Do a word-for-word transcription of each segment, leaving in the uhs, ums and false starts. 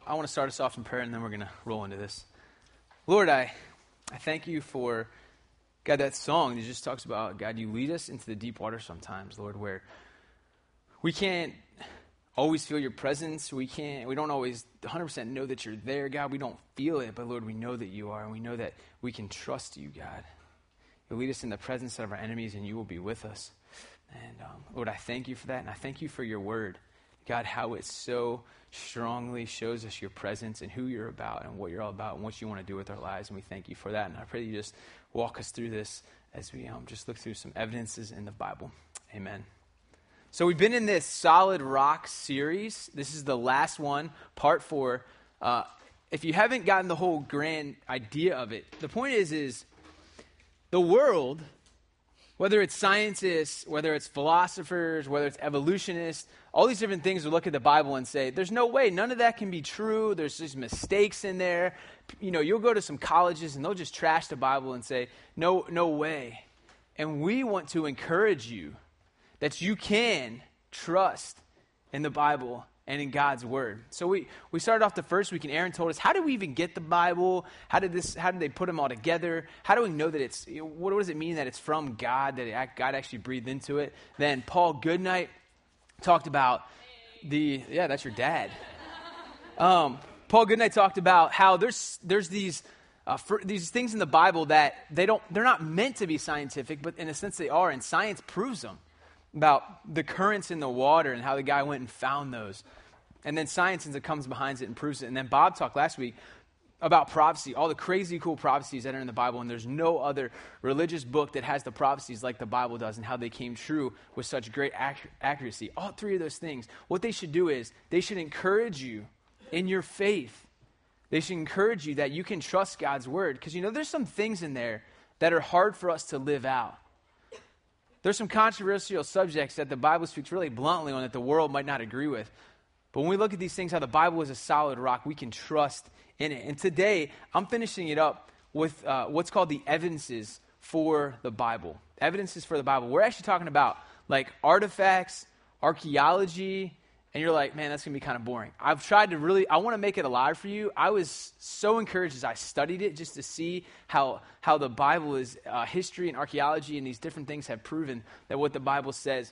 I want to start us off in prayer, and then we're going to roll into this. Lord, I, I thank you for, God, that song that just talks about, God, you lead us into the deep water sometimes, Lord, where we can't always feel your presence. We can't, we don't always one hundred percent know that you're there, God. We don't feel it, but Lord, we know that you are, and we know that we can trust you, God. You lead us in the presence of our enemies, and you will be with us. And um, Lord, I thank you for that, and I thank you for your word. God, how it so strongly shows us your presence and who you're about and what you're all about and what you want to do with our lives. And we thank you for that. And I pray that you just walk us through this as we um, just look through some evidences in the Bible. Amen. So we've been in this Solid Rock series. This is the last one, part four. Uh, if you haven't gotten the whole grand idea of it, the point is, is the world, whether it's scientists, whether it's philosophers, whether it's evolutionists, all these different things will look at the Bible and say, there's no way, none of that can be true. There's just mistakes in there. You know, you'll go to some colleges and they'll just trash the Bible and say, no, no way. And we want to encourage you that you can trust in the Bible and in God's word. So we, we started off the first week, and Aaron told us, how do we even get the Bible? How did this? How did they put them all together? How do we know that it's, what does it mean that it's from God, that it, God actually breathed into it? Then Paul Goodnight talked about the, yeah, that's your dad. Um, Paul Goodnight talked about how there's there's these uh, for, these things in the Bible that they don't, they're not meant to be scientific, but in a sense they are, and science proves them. About the currents in the water and how the guy went and found those. And then science and it comes behind it and proves it. And then Bob talked last week about prophecy, all the crazy cool prophecies that are in the Bible, and there's no other religious book that has the prophecies like the Bible does and how they came true with such great ac- accuracy. All three of those things, what they should do is they should encourage you in your faith. They should encourage you that you can trust God's word, because you know there's some things in there that are hard for us to live out. There's some controversial subjects that the Bible speaks really bluntly on that the world might not agree with. But when we look at these things, how the Bible is a solid rock, we can trust in it. And today, I'm finishing it up with uh, what's called the evidences for the Bible. Evidences for the Bible. We're actually talking about like artifacts, archaeology, and you're like, man, that's going to be kind of boring. I've tried to really, I want to make it alive for you. I was so encouraged as I studied it just to see how how the Bible is, uh, history and archaeology and these different things have proven that what the Bible says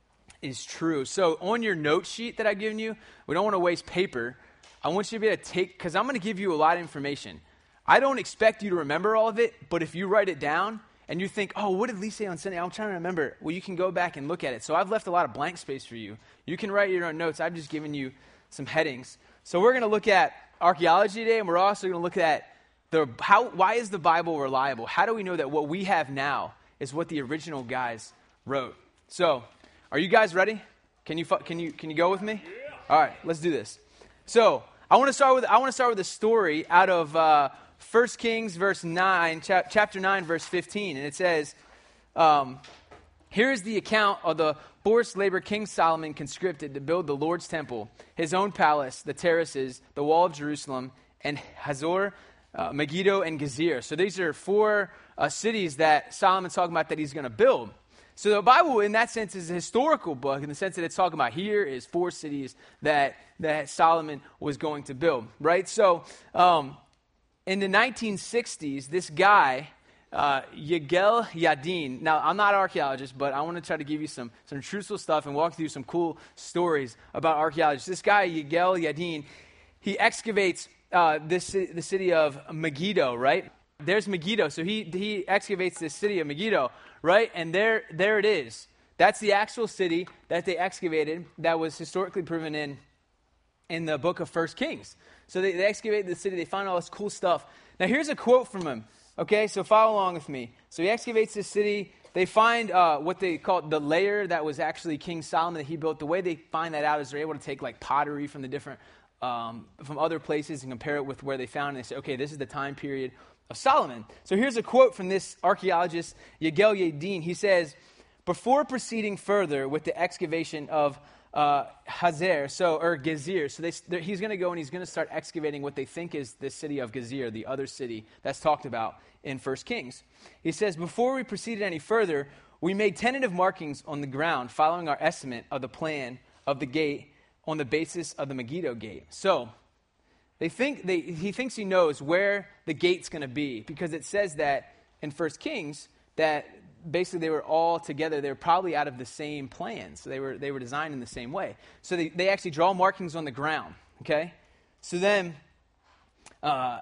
is true. So on your note sheet that I've given you, we don't want to waste paper. I want you to be able to take, because I'm going to give you a lot of information. I don't expect you to remember all of it, but if you write it down, and you think, oh, what did Lee say on Sunday? I'm trying to remember. Well, you can go back and look at it. So I've left a lot of blank space for you. You can write your own notes. I've just given you some headings. So we're going to look at archaeology today, and we're also going to look at the how. Why is the Bible reliable? How do we know that what we have now is what the original guys wrote? So, are you guys ready? Can you can you can you go with me? Yeah. All right, let's do this. So I want to start with I want to start with a story out of Uh, First Kings, verse nine, chap- chapter nine, verse fifteen, and it says, um, here is the account of the forced labor King Solomon conscripted to build the Lord's temple, his own palace, the terraces, the wall of Jerusalem, and Hazor, uh, Megiddo, and Gezer. So these are four uh, cities that Solomon's talking about that he's going to build. So the Bible, in that sense, is a historical book in the sense that it's talking about here is four cities that, that Solomon was going to build, right? So, um, in the nineteen sixties, this guy, uh, Yigal Yadin, now I'm not an archaeologist, but I want to try to give you some, some truthful stuff and walk through some cool stories about archaeologists. This guy, Yigal Yadin, he excavates uh, this the city of Megiddo, right? There's Megiddo, so he he excavates this city of Megiddo, right? And there there it is. That's the actual city that they excavated that was historically proven in in the book of First Kings. So they, they excavated the city. They find all this cool stuff. Now, here's a quote from him. Okay, so follow along with me. So he excavates this city. They find uh, what they call the layer that was actually King Solomon that he built. The way they find that out is they're able to take like pottery from the different, um, from other places and compare it with where they found it. And they say, okay, this is the time period of Solomon. So here's a quote from this archaeologist, Yigal Yadin. He says, before proceeding further with the excavation of Uh, Hazar, so or Gezer. So they, he's going to go and he's going to start excavating what they think is the city of Gezer, the other city that's talked about in First Kings. He says, before we proceeded any further, we made tentative markings on the ground following our estimate of the plan of the gate on the basis of the Megiddo gate. So They think they, he thinks he knows where the gate's going to be, because it says that in First Kings that basically they were all together. They were probably out of the same plan, so they were they were designed in the same way. So they, they actually draw markings on the ground. Okay, so then, uh,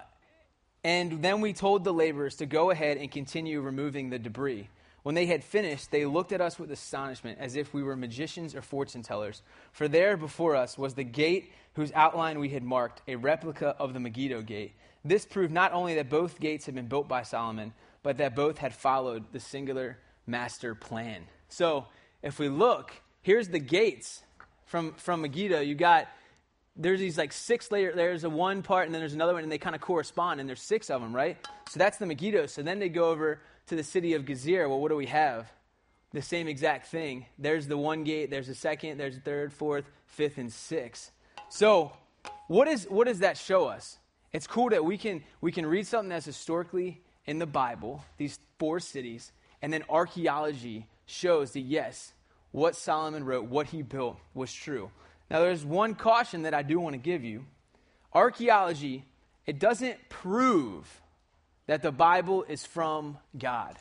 and then we told the laborers to go ahead and continue removing the debris. When they had finished, they looked at us with astonishment, as if we were magicians or fortune tellers. For there before us was the gate whose outline we had marked, a replica of the Megiddo gate. This proved not only that both gates had been built by Solomon, but that both had followed the singular master plan. So if we look, here's the gates from, from Megiddo. You got, there's these like six layers. There's a one part, and then there's another one, and they kind of correspond, and there's six of them, right? So that's the Megiddo. So then they go over to the city of Gezer. Well, what do we have? The same exact thing. There's the one gate, there's a second, there's a third, fourth, fifth, and sixth. So what is what does that show us? It's cool that we can we can read something that's historically in the Bible, these four cities, and then archaeology shows that yes, what Solomon wrote, what he built was true. Now there's one caution that I do want to give you. Archaeology, it doesn't prove that the Bible is from God.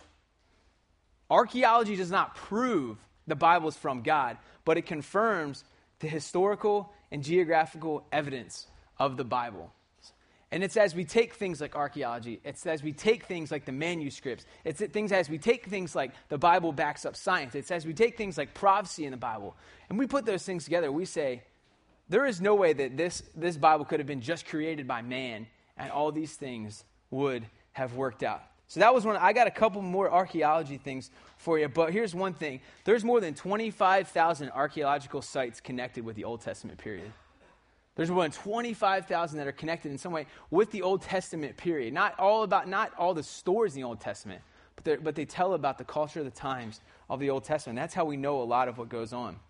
Archaeology does not prove the Bible is from God, but it confirms the historical and geographical evidence of the Bible. And it's as we take things like archaeology, it's as we take things like the manuscripts, it's things as we take things like the Bible backs up science, it's as we take things like prophecy in the Bible, and we put those things together, we say, there is no way that this, this Bible could have been just created by man, and all these things would have worked out. So that was one. I got a couple more archaeology things for you, but here's one thing. There's more than twenty-five thousand archaeological sites connected with the Old Testament period. There's more than twenty-five thousand that are connected in some way with the Old Testament period. Not all about, not all the stories in the Old Testament, but, but they tell about the culture of the times of the Old Testament. That's how we know a lot of what goes on.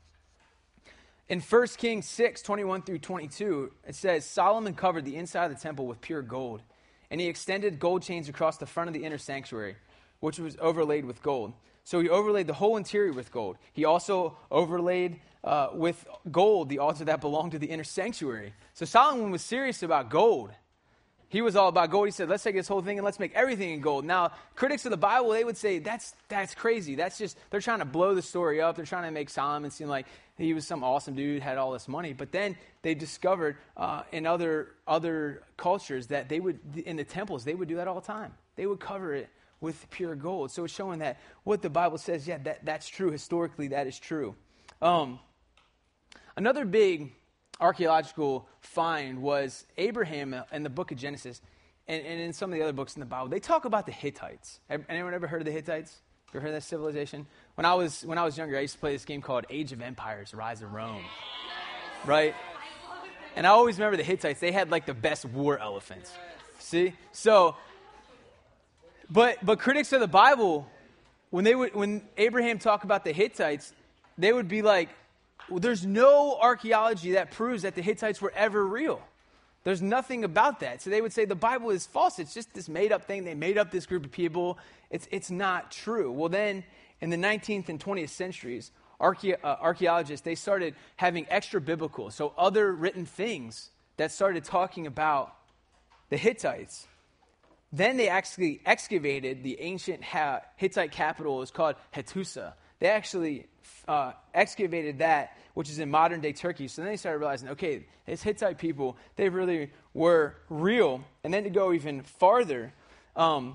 In First Kings six, twenty-one through twenty-two, it says, Solomon covered the inside of the temple with pure gold, and he extended gold chains across the front of the inner sanctuary, which was overlaid with gold. So he overlaid the whole interior with gold. He also overlaid uh, with gold the altar that belonged to the inner sanctuary. So Solomon was serious about gold. He was all about gold. He said, let's take this whole thing and let's make everything in gold. Now, critics of the Bible, they would say, that's that's crazy. That's just, they're trying to blow the story up. They're trying to make Solomon seem like he was some awesome dude, had all this money. But then they discovered uh, in other other cultures that they would, in the temples, they would do that all the time. They would cover it with pure gold. So it's showing that what the Bible says, yeah, that, that's true. Historically, that is true. Um, another big archaeological find was Abraham in the book of Genesis, and, and in some of the other books in the Bible. They talk about the Hittites. Anyone ever heard of the Hittites? You ever heard of that civilization? When I was when I was younger, I used to play this game called Age of Empires: Rise of Rome. Right? And I always remember the Hittites. They had like the best war elephants. See? So, but but critics of the Bible, when they would when Abraham talked about the Hittites, they would be like, well, there's no archaeology that proves that the Hittites were ever real. There's nothing about that. So they would say the Bible is false. It's just this made-up thing. They made up this group of people. It's it's not true. Well, then, in the nineteenth and twentieth centuries, archae- uh, archaeologists, they started having extra-biblical, so other written things that started talking about the Hittites. Then they actually excavated the ancient ha- Hittite capital. It was called Hattusa. They actually uh, excavated that, which is in modern-day Turkey. So then they started realizing, okay, these Hittite people, they really were real. And then to go even farther, um,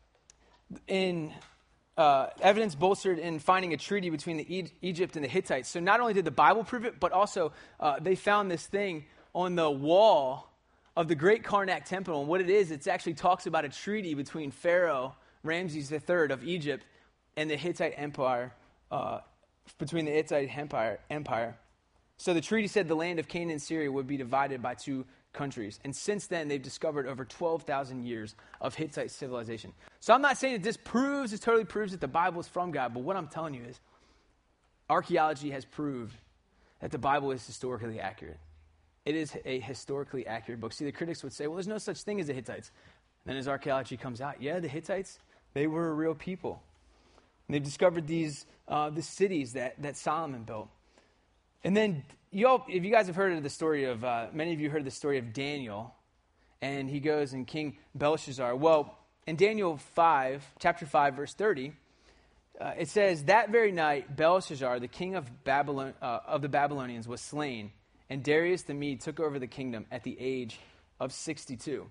in uh, evidence bolstered in finding a treaty between the e- Egypt and the Hittites. So not only did the Bible prove it, but also uh, they found this thing on the wall of the Great Karnak Temple. And what it is, it actually talks about a treaty between Pharaoh, Ramses the third of Egypt, and the Hittite Empire, uh, between the Hittite Empire, Empire. So the treaty said the land of Canaan and Syria would be divided by two countries. And since then, they've discovered over twelve thousand years of Hittite civilization. So I'm not saying that this proves, this totally proves that the Bible is from God, but what I'm telling you is archaeology has proved that the Bible is historically accurate. It is a historically accurate book. See, the critics would say, well, there's no such thing as the Hittites. And then as archaeology comes out, yeah, the Hittites, they were a real people. And they've discovered these uh, the cities that, that Solomon built. And then, you all, if you guys have heard of the story of, uh, many of you heard the story of Daniel, and he goes and King Belshazzar. Well, in Daniel five, chapter five, verse thirty, uh, it says, that very night Belshazzar, the king of Babylon, uh, of the Babylonians, was slain, and Darius the Mede took over the kingdom at the age of sixty-two.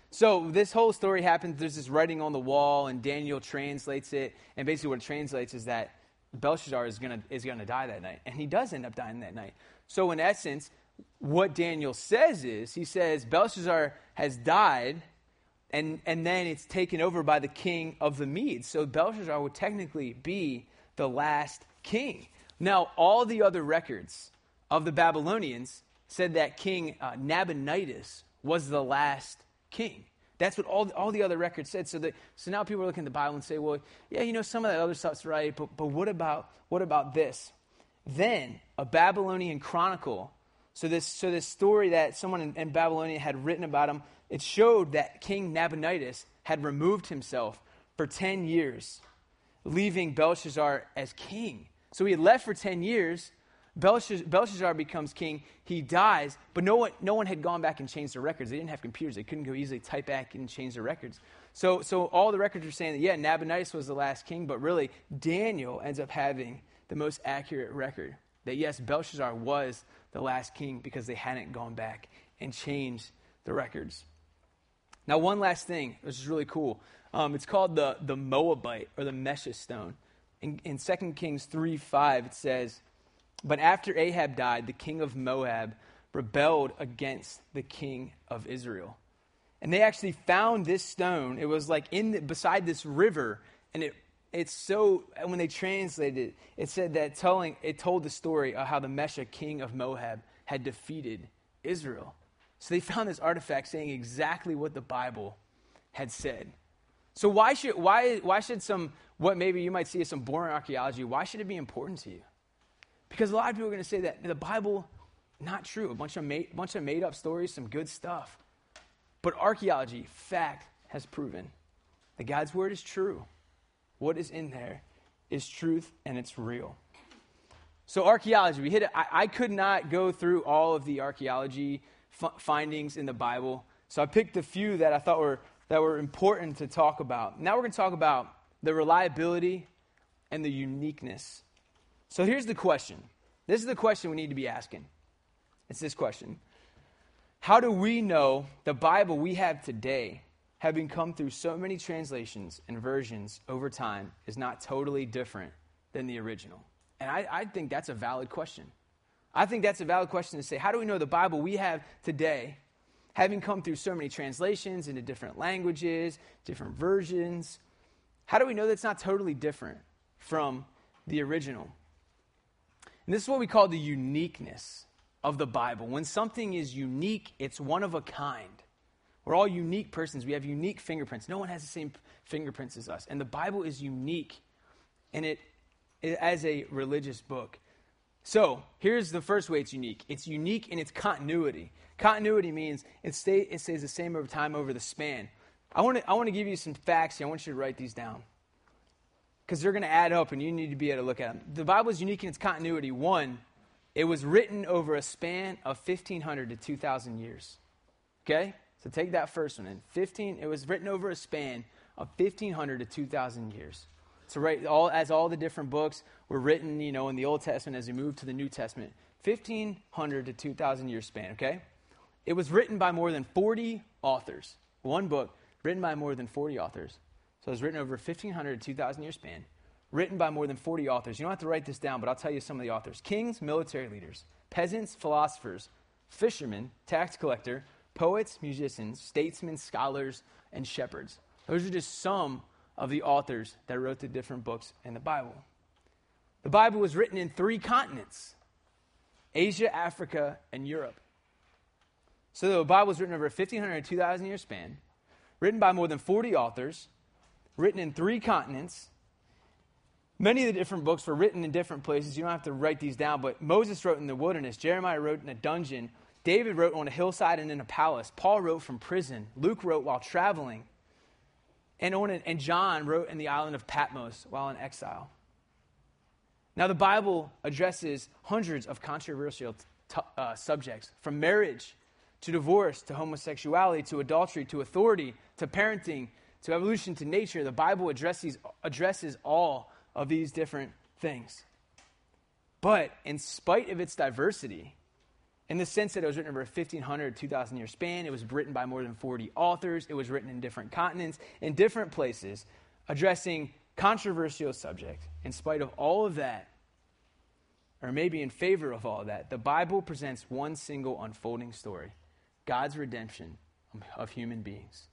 So this whole story happens. There's this writing on the wall, and Daniel translates it. And basically what it translates is that Belshazzar is going to is gonna die that night. And he does end up dying that night. So in essence, what Daniel says is, he says Belshazzar has died, and, and then it's taken over by the king of the Medes. So Belshazzar would technically be the last king. Now, all the other records of the Babylonians said that King uh, Nabonidus was the last king. That's what all, all the other records said. So that so now people are looking at the Bible and say, well, yeah, you know, some of that other stuff's right, but but what about what about this? Then a Babylonian chronicle. So this so this story that someone in, in Babylonia had written about him, it showed that King Nabonidus had removed himself for ten years, leaving Belshazzar as king. So he had left for ten years. Belshazzar, Belshazzar becomes king. He dies, but no one, no one had gone back and changed the records. They didn't have computers. They couldn't go easily type back and change the records. So, so all the records are saying that, yeah, Nabonidus was the last king, but really Daniel ends up having the most accurate record. That, yes, Belshazzar was the last king because they hadn't gone back and changed the records. Now, one last thing, which is really cool. Um, it's called the, the Moabite, or the Mesha stone. In, in Second Kings three five, it says, but after Ahab died, the king of Moab rebelled against the king of Israel. And they actually found this stone. It was like in the, beside this river, and it it's so, when they translated it, it said that telling it told the story of how the Mesha, king of Moab, had defeated Israel. So they found this artifact saying exactly what the Bible had said. So why should why why should some what maybe you might see as some boring archaeology, why should it be important to you? Because a lot of people are going to say that the Bible, not true. A bunch of made, bunch of made up stories, some good stuff. But archaeology, fact, has proven that God's word is true. What is in there is truth, and it's real. So archaeology, we hit it. I, I could not go through all of the archaeology f- findings in the Bible. So I picked a few that I thought were that were important to talk about. Now we're going to talk about the reliability and the uniqueness. So here's the question. This is the question we need to be asking. It's this question. How do we know the Bible we have today, having come through so many translations and versions over time, is not totally different than the original? And I, I think that's a valid question. I think that's a valid question to say, how do we know the Bible we have today, having come through so many translations into different languages, different versions, how do we know that it's not totally different from the original? And this is what we call the uniqueness of the Bible. When something is unique, it's one of a kind. We're all unique persons. We have unique fingerprints. No one has the same fingerprints as us. And the Bible is unique in it, it as a religious book. So here's the first way it's unique. It's unique in its continuity. Continuity means it, stay, it stays the same over time, over the span. I want to I want to give you some facts here. I want you to write these down, because they're going to add up, and you need to be able to look at them. The Bible is unique in its continuity. One, it was written over a span of fifteen hundred to two thousand years. Okay? So take that first one in. fifteen, it was written over a span of fifteen hundred to two thousand years. So right, all as all the different books were written, you know, in the Old Testament as we move to the New Testament, fifteen hundred to two thousand year span, okay? It was written by more than forty authors. One book written by more than forty authors. So it was written over a fifteen hundred to two thousand year span, written by more than forty authors. You don't have to write this down, but I'll tell you some of the authors. Kings, military leaders, peasants, philosophers, fishermen, tax collector, poets, musicians, statesmen, scholars, and shepherds. Those are just some of the authors that wrote the different books in the Bible. The Bible was written in three continents: Asia, Africa, and Europe. So the Bible was written over a fifteen hundred to two thousand year span, written by more than forty authors, written in three continents. Many of the different books were written in different places. You don't have to write these down, but Moses wrote in the wilderness. Jeremiah wrote in a dungeon. David wrote on a hillside and in a palace. Paul wrote from prison. Luke wrote while traveling. And, on an, and John wrote in the island of Patmos while in exile. Now, the Bible addresses hundreds of controversial t- uh, subjects, from marriage to divorce, to homosexuality, to adultery, to authority, to parenting, to evolution, to nature. The Bible addresses, addresses all of these different things. But in spite of its diversity, in the sense that it was written over a fifteen hundred, two thousand year span, it was written by more than forty authors, it was written in different continents, in different places, addressing controversial subjects. In spite of all of that, or maybe in favor of all of that, the Bible presents one single unfolding story: God's redemption of human beings.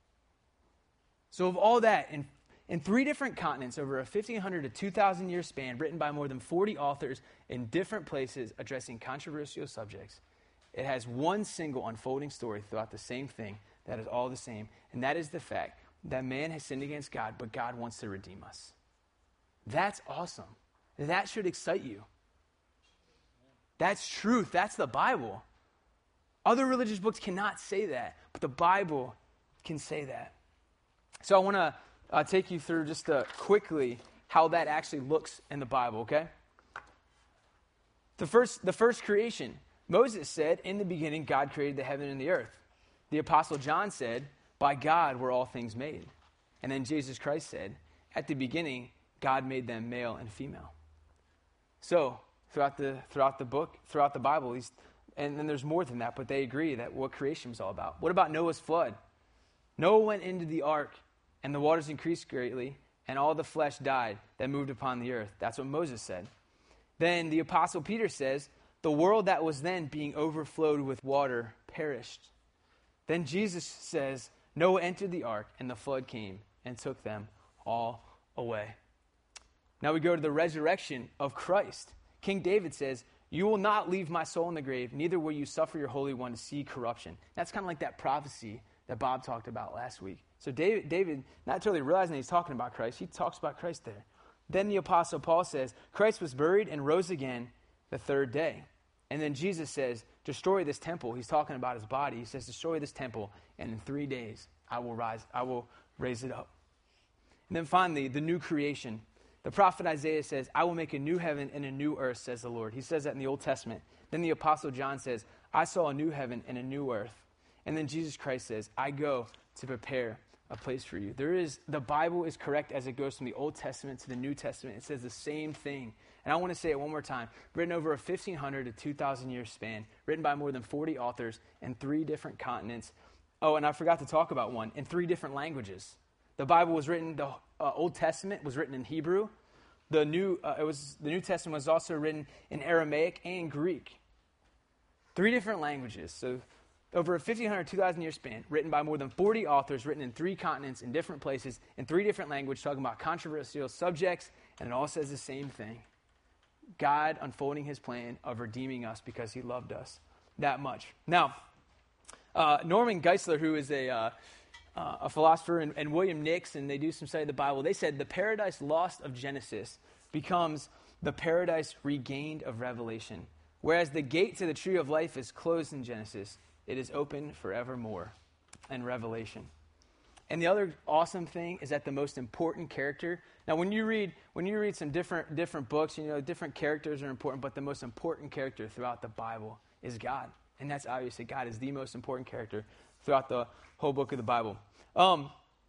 So of all that, in, in three different continents, over a fifteen hundred to two thousand year span, written by more than forty authors in different places addressing controversial subjects, it has one single unfolding story throughout the same thing that is all the same, and that is the fact that man has sinned against God, but God wants to redeem us. That's awesome. That should excite you. That's truth. That's the Bible. Other religious books cannot say that, but the Bible can say that. So I want to uh, take you through just uh, quickly how that actually looks in the Bible, okay? The first, the first creation. Moses said, in the beginning, God created the heaven and the earth. The Apostle John said, by God were all things made. And then Jesus Christ said, at the beginning, God made them male and female. So, throughout the throughout the book, throughout the Bible, these, and then there's more than that, but they agree that what creation was all about. What about Noah's flood? Noah went into the ark, and the waters increased greatly, and all the flesh died that moved upon the earth. That's what Moses said. Then the Apostle Peter says, the world that was then being overflowed with water perished. Then Jesus says, Noah entered the ark, and the flood came and took them all away. Now we go to the resurrection of Christ. King David says, you will not leave my soul in the grave, neither will you suffer your Holy One to see corruption. That's kind of like that prophecy that Bob talked about last week. So David, David, not totally realizing that he's talking about Christ, he talks about Christ there. Then the Apostle Paul says, Christ was buried and rose again the third day. And then Jesus says, destroy this temple. He's talking about his body. He says, destroy this temple, and in three days I will rise, I will raise it up. And then finally, the new creation. The prophet Isaiah says, I will make a new heaven and a new earth, says the Lord. He says that in the Old Testament. Then the Apostle John says, I saw a new heaven and a new earth. And then Jesus Christ says, I go to prepare a place for you. There is, the Bible is correct as it goes from the Old Testament to the New Testament. It says the same thing. And I want to say it one more time. Written over a fifteen hundred to two thousand year span. Written by more than forty authors in three different continents. Oh, and I forgot to talk about one. In three different languages. The Bible was written, the uh, Old Testament was written in Hebrew. The New, uh, it was, the New Testament was also written in Aramaic and Greek. Three different languages. So over a fifteen hundred, two thousand year span, written by more than forty authors, written in three continents, in different places, in three different languages, talking about controversial subjects, and it all says the same thing. God unfolding his plan of redeeming us because he loved us that much. Now, uh, Norman Geisler, who is a, uh, uh, a philosopher, and, and William Nix, and they do some study of the Bible, they said the paradise lost of Genesis becomes the paradise regained of Revelation. Whereas the gate to the tree of life is closed in Genesis, it is open forevermore in Revelation. And the other awesome thing is that the most important character. Now, when you read when you read some different different books, you know, different characters are important, but the most important character throughout the Bible is God. And that's obviously God is the most important character throughout the whole book of the Bible. Um,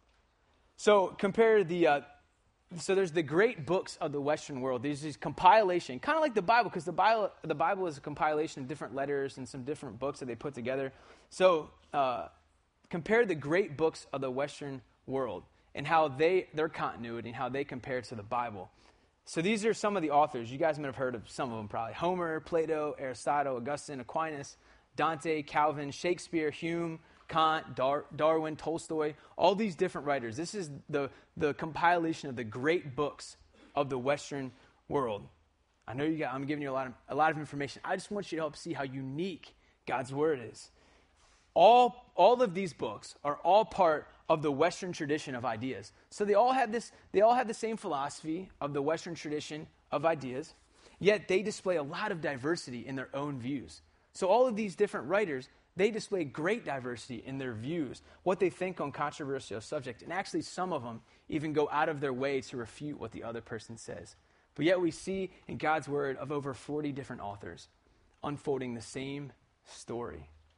so compare the, uh, so there's the great books of the Western world. There's these compilation, kind of like the Bible, because the Bible, the Bible is a compilation of different letters and some different books that they put together. So uh, compare the great books of the Western world and how they, their continuity and how they compare to the Bible. So these are some of the authors. You guys might have heard of some of them probably. Homer, Plato, Aristotle, Augustine, Aquinas, Dante, Calvin, Shakespeare, Hume, Kant, Dar- Darwin, Tolstoy, all these different writers. This is the, the compilation of the great books of the Western world. I know you got, I'm giving you a lot of, a lot of information. I just want you to help see how unique God's word is. All, all of these books are all part of the Western tradition of ideas. So they all have this, they all have the same philosophy of the Western tradition of ideas, yet they display a lot of diversity in their own views. So all of these different writers, they display great diversity in their views, what they think on controversial subjects, and actually some of them even go out of their way to refute what the other person says. But yet we see in God's word of over forty different authors unfolding the same story.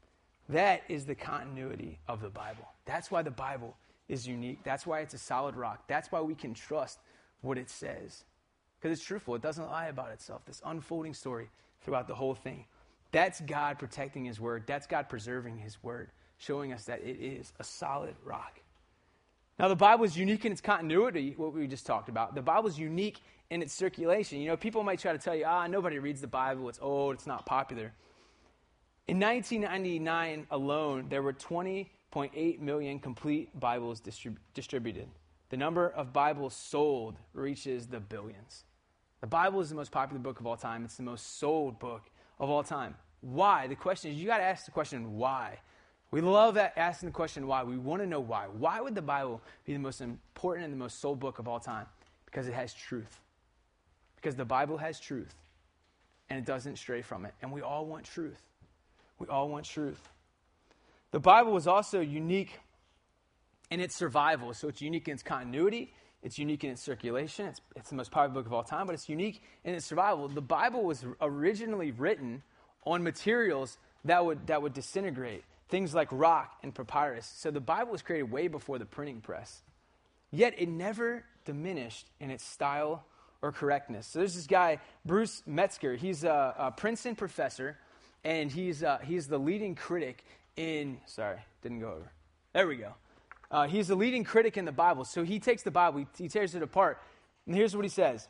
That is the continuity of the Bible. That's why the Bible is unique. That's why it's a solid rock. That's why we can trust what it says. Because it's truthful. It doesn't lie about itself. This unfolding story throughout the whole thing. That's God protecting his word. That's God preserving his word, showing us that it is a solid rock. Now, the Bible is unique in its continuity, what we just talked about. The Bible is unique in its circulation. You know, people might try to tell you, ah, nobody reads the Bible. It's old. It's not popular. In nineteen ninety-nine alone, there were twenty point eight million complete Bibles distrib- distributed. The number of Bibles sold reaches the billions. The Bible is the most popular book of all time. It's the most sold book of all time. Why? The question is, you got to ask the question, why? We love that asking the question why. We want to know why. Why would the Bible be the most important and the most sold book of all time? Because it has truth. Because the Bible has truth, and it doesn't stray from it. And we all want truth. We all want truth. The Bible was also unique in its survival. So it's unique in its continuity. It's unique in its circulation. It's, it's the most popular book of all time, but it's unique in its survival. The Bible was originally written on materials that would that would disintegrate. Things like rock and papyrus. So the Bible was created way before the printing press. Yet it never diminished in its style or correctness. So there's this guy, Bruce Metzger. He's a, a Princeton professor, and he's uh, he's the leading critic in, sorry, didn't go over. There we go. Uh, he's the leading critic in the Bible. So he takes the Bible, he, he tears it apart, and here's what he says.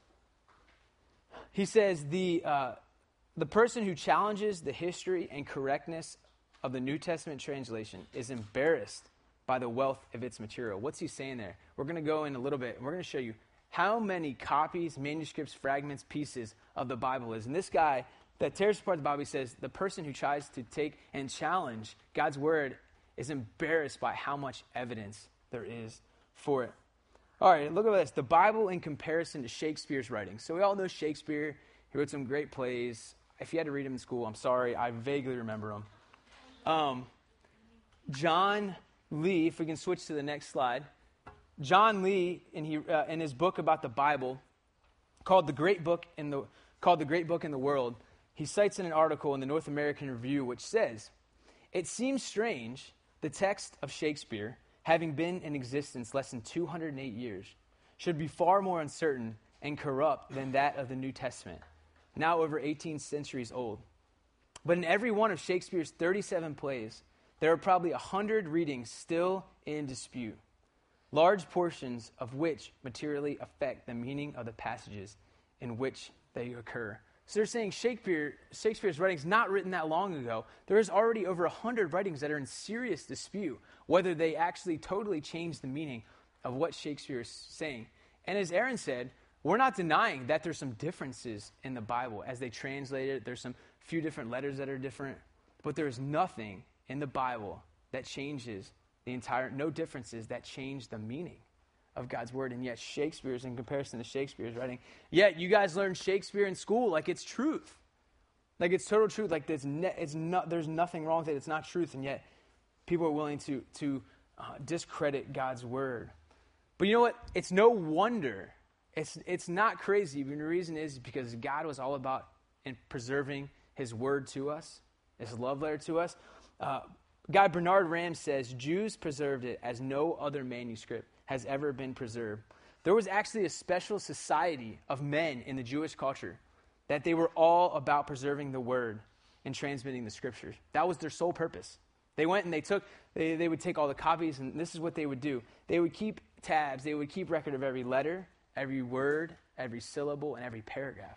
He says, the uh, the person who challenges the history and correctness of the New Testament translation is embarrassed by the wealth of its material. What's he saying there? We're going to go in a little bit, and we're going to show you how many copies, manuscripts, fragments, pieces of the Bible is. And this guy that tears apart the Bible, he says, the person who tries to take and challenge God's word is embarrassed by how much evidence there is for it. All right, look at this. The Bible in comparison to Shakespeare's writings. So we all know Shakespeare. He wrote some great plays. If you had to read them in school, I'm sorry, I vaguely remember them. Um, John Lee, if we can switch to the next slide. John Lee, in, he, uh, in his book about the Bible, called the Great Book in the called the Great Book in the World, he cites in an article in the North American Review, which says, "It seems strange, the text of Shakespeare, having been in existence less than two hundred eight years, should be far more uncertain and corrupt than that of the New Testament, now over eighteen centuries old. But in every one of Shakespeare's thirty-seven plays, there are probably one hundred readings still in dispute, large portions of which materially affect the meaning of the passages in which they occur." So they're saying Shakespeare, Shakespeare's writings not written that long ago. There is already over one hundred writings that are in serious dispute, whether they actually totally change the meaning of what Shakespeare is saying. And as Aaron said, we're not denying that there's some differences in the Bible. As they translate it, there's some few different letters that are different, but there's nothing in the Bible that changes the entire, no differences that change the meaning of God's word. And yet Shakespeare's, in comparison to Shakespeare's writing, yet you guys learn Shakespeare in school like it's truth. Like it's total truth. Like there's, ne- it's not, there's nothing wrong with it. It's not truth. And yet people are willing to, to uh, discredit God's word. But you know what? It's no wonder. It's, it's not crazy. But the reason is because God was all about in preserving his word to us, his love letter to us. Uh, guy Bernard Ram says, Jews preserved it as no other manuscript has ever been preserved. There was actually a special society of men in the Jewish culture that they were all about preserving the word and transmitting the scriptures. That was their sole purpose. They went and they took, they, they would take all the copies, and this is what they would do. They would keep tabs, they would keep record of every letter, every word, every syllable, and every paragraph.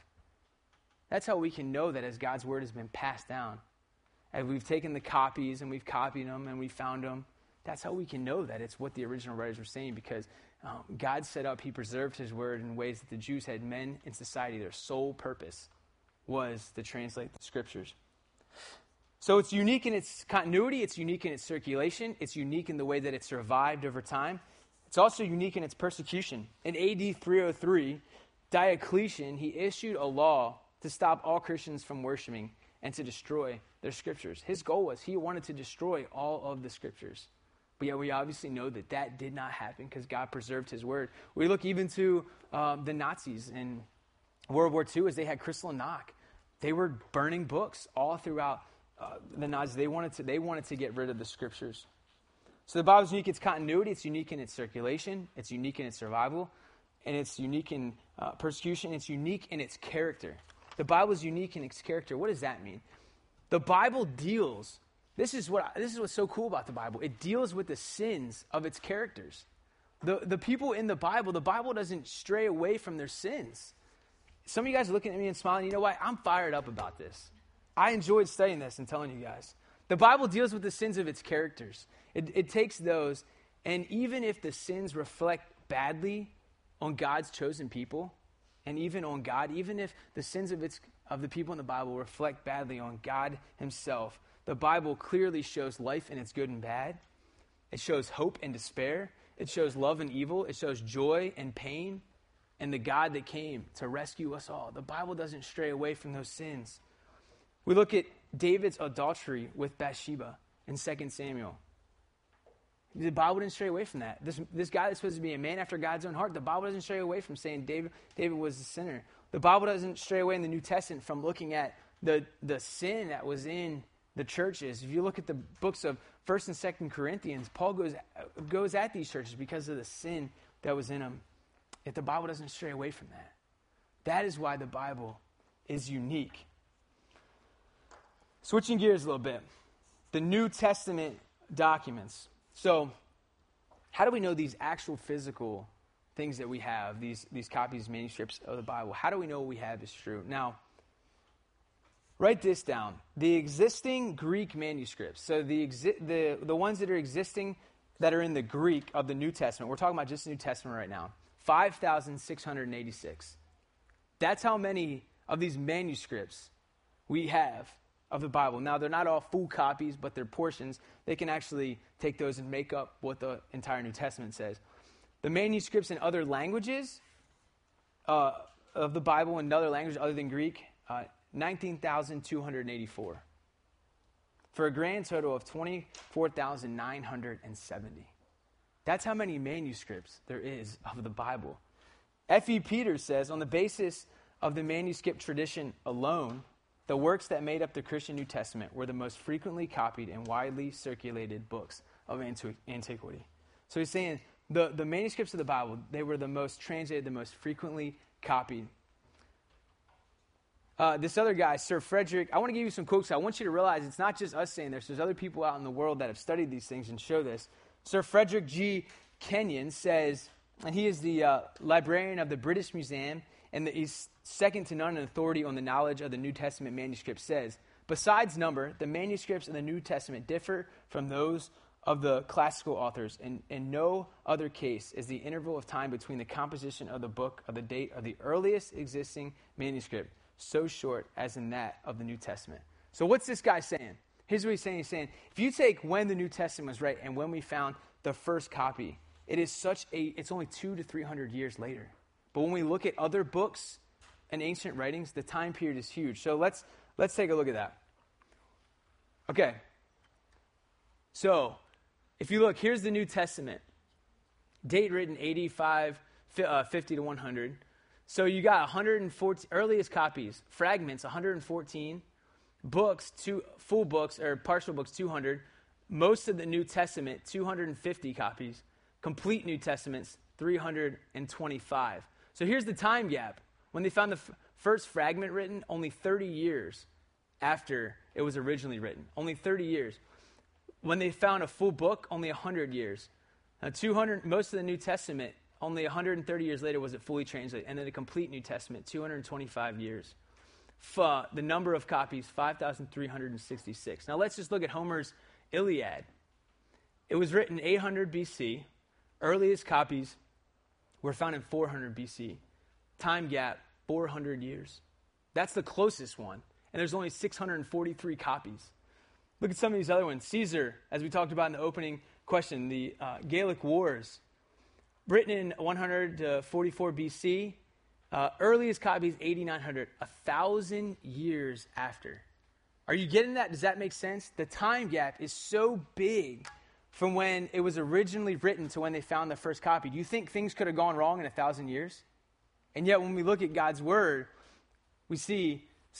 That's how we can know that as God's word has been passed down, as we've taken the copies and we've copied them and we found them, that's how we can know that it's what the original writers were saying, because um, God set up, he preserved his word in ways that the Jews had. Men in society, their sole purpose was to translate the scriptures. So it's unique in its continuity, it's unique in its circulation, it's unique in the way that it survived over time. It's also unique in its persecution. In A D three oh three, Diocletian, he issued a law to stop all Christians from worshiping and to destroy their scriptures. His goal was he wanted to destroy all of the scriptures. But yet we obviously know that that did not happen because God preserved his word. We look even to um, the Nazis in World War Two as they had Kristallnacht. They were burning books all throughout uh, the Nazis, they wanted to they wanted to get rid of the scriptures. So the Bible's unique in its continuity, it's unique in its circulation, it's unique in its survival, and it's unique in uh, persecution, it's unique in its character. The Bible is unique in its character. What does that mean? The Bible deals, this is what this is what's so cool about the Bible. It deals with the sins of its characters. The, the people in the Bible, the Bible doesn't stray away from their sins. Some of you guys are looking at me and smiling. You know what? I'm fired up about this. I enjoyed studying this and telling you guys. The Bible deals with the sins of its characters. It, it takes those, and even if the sins reflect badly on God's chosen people, and even on God, even if the sins of its of the people in the Bible reflect badly on God himself, the Bible clearly shows life in its good and bad. It shows hope and despair. It shows love and evil. It shows joy and pain, and the God that came to rescue us all. The Bible doesn't stray away from those sins. We look at David's adultery with Bathsheba in Second Samuel. The Bible didn't stray away from that. This, this guy that's supposed to be a man after God's own heart, the Bible doesn't stray away from saying David, David was a sinner. The Bible doesn't stray away in the New Testament from looking at the, the sin that was in the churches. If you look at the books of First and Second Corinthians, Paul goes, goes at these churches because of the sin that was in them. Yet the Bible doesn't stray away from that. That is why the Bible is unique. Switching gears a little bit. The New Testament documents. So, how do we know these actual physical things that we have, these, these copies, manuscripts of the Bible? How do we know what we have is true? Now, write this down. The existing Greek manuscripts, so the, exi- the, the ones that are existing that are in the Greek of the New Testament, we're talking about just the New Testament right now, five thousand six hundred eighty-six. That's how many of these manuscripts we have of the Bible. Now, they're not all full copies, but they're portions. They can actually take those and make up what the entire New Testament says. The manuscripts in other languages uh, of the Bible in other languages other than Greek, uh, nineteen thousand two hundred eighty-four. For a grand total of twenty-four thousand nine hundred seventy. That's how many manuscripts there is of the Bible. F E Peters says, on the basis of the manuscript tradition alone, the works that made up the Christian New Testament were the most frequently copied and widely circulated books of antiqu- antiquity. So he's saying the, the manuscripts of the Bible, they were the most translated, the most frequently copied. Uh, this other guy, Sir Frederick, I want to give you some quotes. I want you to realize it's not just us saying this. There's other people out in the world that have studied these things and show this. Sir Frederick G. Kenyon says, and he is the uh, librarian of the British Museum, and the, he's second to none in authority on the knowledge of the New Testament manuscript, says, besides number, the manuscripts of the New Testament differ from those of the classical authors. In, in no other case is the interval of time between the composition of the book of the date of the earliest existing manuscript so short as in that of the New Testament. So what's this guy saying? Here's what he's saying. He's saying, if you take when the New Testament was right and when we found the first copy, it is such a, it's only two to three hundred years later. But when we look at other books and ancient writings, the time period is huge. So let's let's take a look at that. Okay. So, if you look, here's the New Testament. Date written eighty-five, uh, fifty to one hundred. So you got one hundred fourteen, earliest copies, fragments, one hundred fourteen, books, two, full books, or partial books, two hundred. Most of the New Testament, two hundred fifty copies. Complete New Testaments, three hundred twenty-five. So here's the time gap. When they found the f- first fragment written, only thirty years after it was originally written. Only thirty years. When they found a full book, only one hundred years. Now, two hundred, most of the New Testament, only one hundred thirty years later was it fully translated. And then the complete New Testament, two hundred twenty-five years. F- the number of copies, five thousand three hundred sixty-six. Now let's just look at Homer's Iliad. It was written eight hundred B C. Earliest copies were found in four hundred B C. Time gap, four hundred years. That's the closest one. And there's only six hundred forty-three copies. Look at some of these other ones. Caesar, as we talked about in the opening question, the uh, Gallic Wars, written in one hundred forty-four B C. Uh, earliest copies, eighty-nine hundred, a thousand years after. Are you getting that? Does that make sense? The time gap is so big from when it was originally written to when they found the first copy. Do you think things could have gone wrong in a thousand years? And yet when we look at God's word, we see so,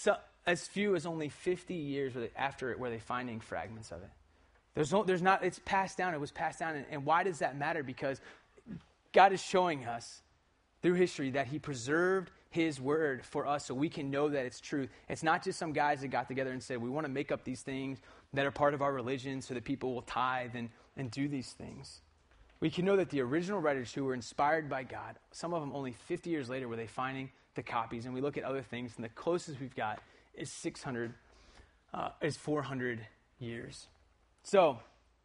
as few as only fifty years after it where they're finding fragments of it. There's no, there's not, it's passed down, it was passed down. And, and why does that matter? Because God is showing us through history that he preserved his word for us so we can know that it's true. It's not just some guys that got together and said, we want to make up these things that are part of our religion so that people will tithe and, and do these things. We can know that the original writers who were inspired by God, some of them only fifty years later were they finding the copies. And we look at other things, and the closest we've got is six hundred, uh, is four hundred years. So,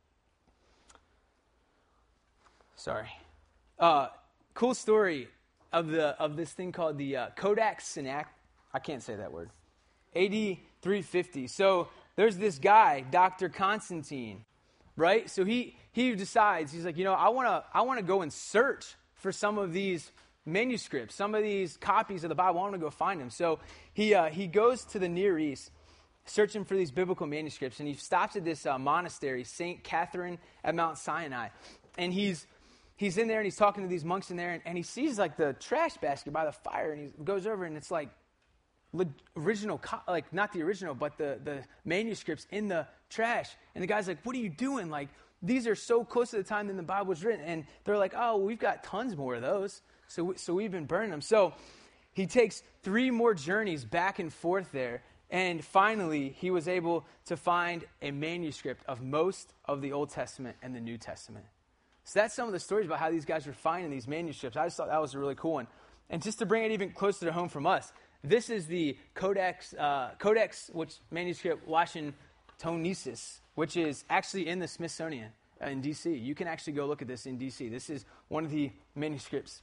sorry. Uh, cool story of the of this thing called the uh, Codex Sinaiticus. I can't say that word. A D three fifty. So there's this guy, Doctor Constantine, right? So he he decides, he's like, you know, I want to I want to go and search for some of these manuscripts, some of these copies of the Bible. I want to go find them. So he uh, he goes to the Near East, searching for these biblical manuscripts, and he stops at this uh, monastery, Saint Catherine at Mount Sinai, and he's he's in there and he's talking to these monks in there, and, and he sees like the trash basket by the fire, and he goes over and it's like original, like not the original, but the the manuscripts in the trash, and the guy's like, "What are you doing? Like these are so close to the time that the Bible was written," and they're like, "Oh, we've got tons more of those, so we, so we've been burning them." So he takes three more journeys back and forth there. And finally, he was able to find a manuscript of most of the Old Testament and the New Testament. So that's some of the stories about how these guys were finding these manuscripts. I just thought that was a really cool one. And just to bring it even closer to home from us, this is the Codex, uh, Codex, which manuscript Washingtonensis, which is actually in the Smithsonian in D C. You can actually go look at this in D C. This is one of the manuscripts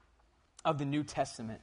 of the New Testament.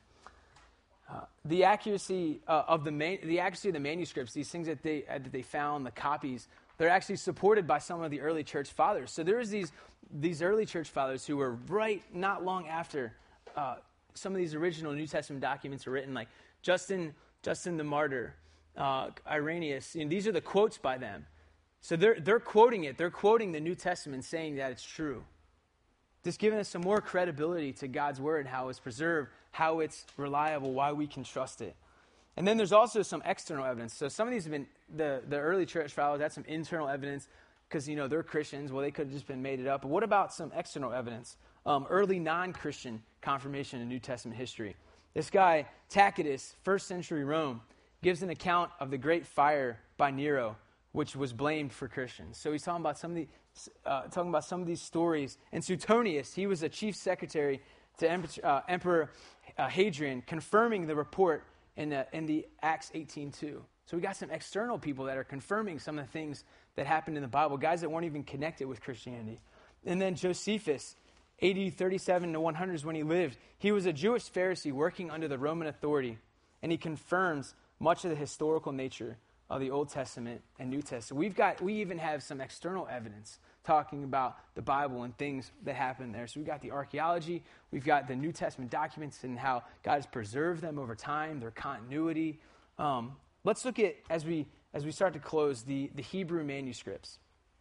Uh, the accuracy uh, of the man, the accuracy of the manuscripts, these things that they uh, that they found, the copies, they're actually supported by some of the early church fathers. So there was these these early church fathers who were right not long after uh, some of these original New Testament documents were written, like Justin Justin the Martyr, uh, Irenaeus. You know, these are the quotes by them. So they're they're quoting it. They're quoting the New Testament, saying that it's true. Just giving us some more credibility to God's word, how it's preserved, how it's reliable, why we can trust it. And then there's also some external evidence. So some of these have been, the, the early church fathers had some internal evidence because, you know, they're Christians. Well, they could have just been made it up. But what about some external evidence? Um, early non-Christian confirmation in New Testament history. This guy, Tacitus, first century Rome, gives an account of the great fire by Nero, which was blamed for Christians. So he's talking about some of the uh, talking about some of these stories. And Suetonius, he was a chief secretary to Emperor, uh, Emperor uh, Hadrian, confirming the report in uh, in the Acts eighteen two. So we got some external people that are confirming some of the things that happened in the Bible, guys that weren't even connected with Christianity. And then Josephus, A D thirty-seven to one hundred is when he lived. He was a Jewish Pharisee working under the Roman authority, and he confirms much of the historical nature of the Old Testament and New Testament. We've got, we even have some external evidence talking about the Bible and things that happened there. So we've got the archaeology, we've got the New Testament documents and how God has preserved them over time, their continuity. Um, let's look at, as we as we start to close, the, the Hebrew manuscripts.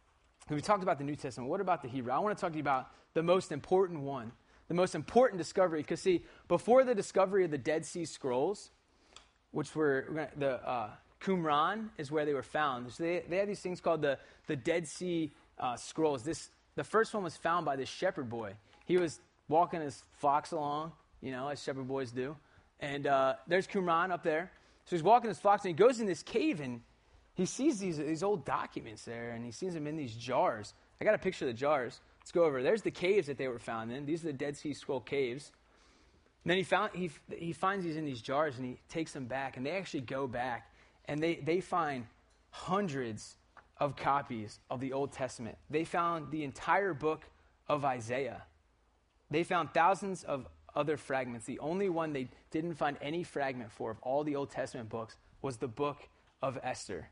We talked about the New Testament. What about the Hebrew? I want to talk to you about the most important one, the most important discovery. Because see, before the discovery of the Dead Sea Scrolls, which were the uh, Qumran is where they were found. So they they had these things called the the Dead Sea uh, Scrolls. This the first one was found by this shepherd boy. He was walking his flocks along, you know, as shepherd boys do. And uh, there's Qumran up there. So he's walking his flocks, and he goes in this cave, and he sees these these old documents there, and he sees them in these jars. I got a picture of the jars. Let's go over. There's the caves that they were found in. These are the Dead Sea Scroll caves. And then he found he he finds these in these jars, and he takes them back, and they actually go back. And they, they find hundreds of copies of the Old Testament. They found the entire book of Isaiah. They found thousands of other fragments. The only one they didn't find any fragment for of all the Old Testament books was the book of Esther.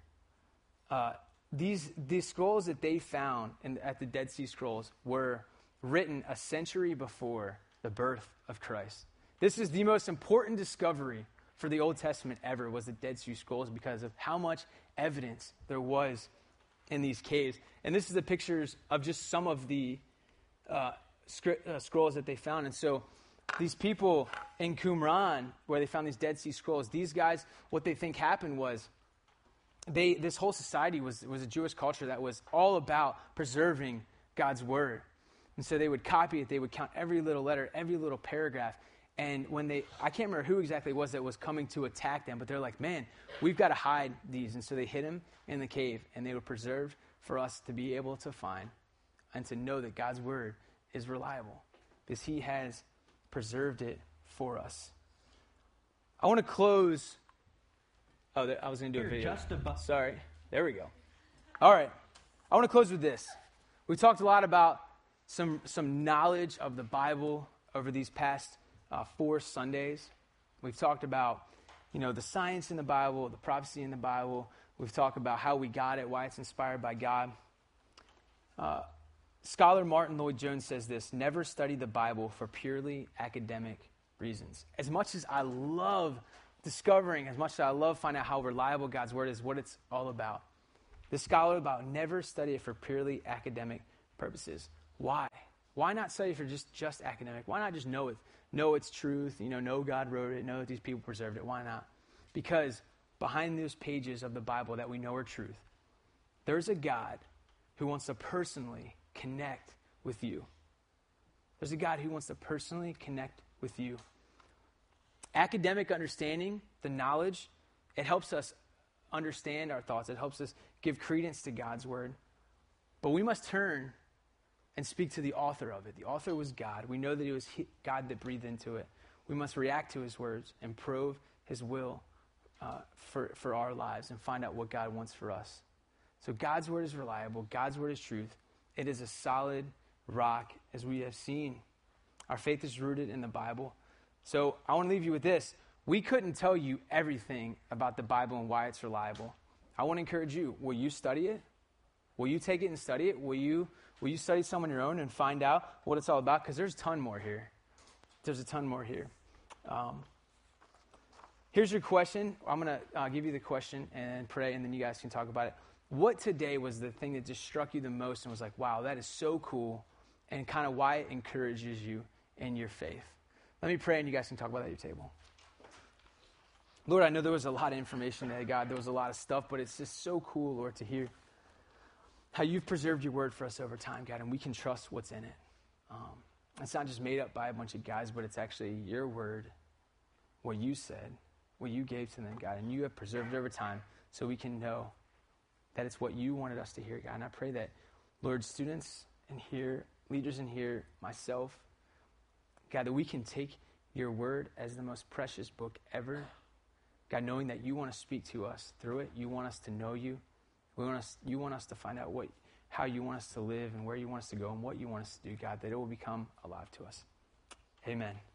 Uh, these, these scrolls that they found in, at the Dead Sea Scrolls were written a century before the birth of Christ. This is the most important discovery for the Old Testament ever, was the Dead Sea Scrolls, because of how much evidence there was in these caves. And this is the pictures of just some of the uh, scr- uh, scrolls that they found. And so these people in Qumran, where they found these Dead Sea Scrolls, these guys, what they think happened was, they this whole society was, was a Jewish culture that was all about preserving God's word. And so they would copy it, they would count every little letter, every little paragraph. And when they, I can't remember who exactly it was that was coming to attack them, but they're like, man, we've got to hide these. And so they hid him in the cave, and they were preserved for us to be able to find and to know that God's word is reliable because he has preserved it for us. I want to close. Oh, I was going to do a video. Just about. Sorry. There we go. All right. I want to close with this. We talked a lot about some some knowledge of the Bible over these past uh, four Sundays. We've talked about, you know, the science in the Bible, the prophecy in the Bible. We've talked about how we got it, why it's inspired by God. Uh, scholar Martin Lloyd-Jones says this: never study the Bible for purely academic reasons. As much as I love discovering, as much as I love finding out how reliable God's word is, what it's all about, the scholar about never study it for purely academic purposes. Why? Why not study for just, just academic? Why not just know it? Know its truth, you know, know God wrote it, know that these people preserved it. Why not? Because behind those pages of the Bible that we know are truth, there's a God who wants to personally connect with you. There's a God who wants to personally connect with you. Academic understanding, the knowledge, it helps us understand our thoughts. It helps us give credence to God's word. But we must turn and speak to the author of it. The author was God. We know that it was God that breathed into it. We must react to his words and probe his will uh, for, for our lives and find out what God wants for us. So God's word is reliable. God's word is truth. It is a solid rock, as we have seen. Our faith is rooted in the Bible. So I want to leave you with this. We couldn't tell you everything about the Bible and why it's reliable. I want to encourage you. Will you study it? Will you take it and study it? Will you will you study some on your own and find out what it's all about? Because there's a ton more here. There's a ton more here. Um, here's your question. I'm going to uh, give you the question and pray, and then you guys can talk about it. What today was the thing that just struck you the most and was like, wow, that is so cool, and kind of why it encourages you in your faith? Let me pray, and you guys can talk about that at your table. Lord, I know there was a lot of information today, God. There was a lot of stuff, but it's just so cool, Lord, to hear how you've preserved your word for us over time, God, and we can trust what's in it. Um, it's not just made up by a bunch of guys, but it's actually your word, what you said, what you gave to them, God, and you have preserved it over time so we can know that it's what you wanted us to hear, God. And I pray that, Lord, students in here, leaders in here, myself, God, that we can take your word as the most precious book ever. God, knowing that you want to speak to us through it. You want us to know you. We want us, you want us to find out what, how you want us to live and where you want us to go and what you want us to do, God, that it will become alive to us. Amen.